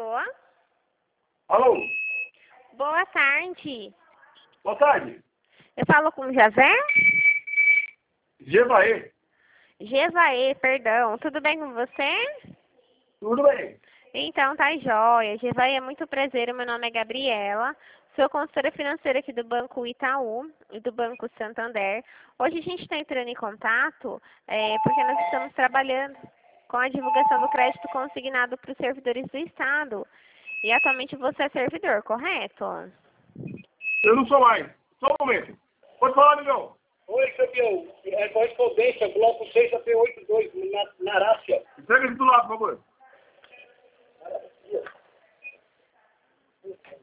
Alô? Alô? Boa tarde. Boa tarde. Eu falo com o Javé? Jevaê. Jevaê, perdão. Tudo bem com você? Tudo bem? Então, tá jóia. Jevaê, é muito prazer. Meu nome é Gabriela. Sou consultora financeira aqui do Banco Itaú e do Banco Santander. Hoje a gente está entrando em contato porque nós estamos trabalhando com a divulgação do crédito consignado para os servidores do Estado. E atualmente você é servidor, correto? Eu não sou mais. Só um momento. Pode falar, amigão. Oi, campeão. É correspondência, bloco 6 AP 82, na Arácia. Entrega esse do lado, por favor.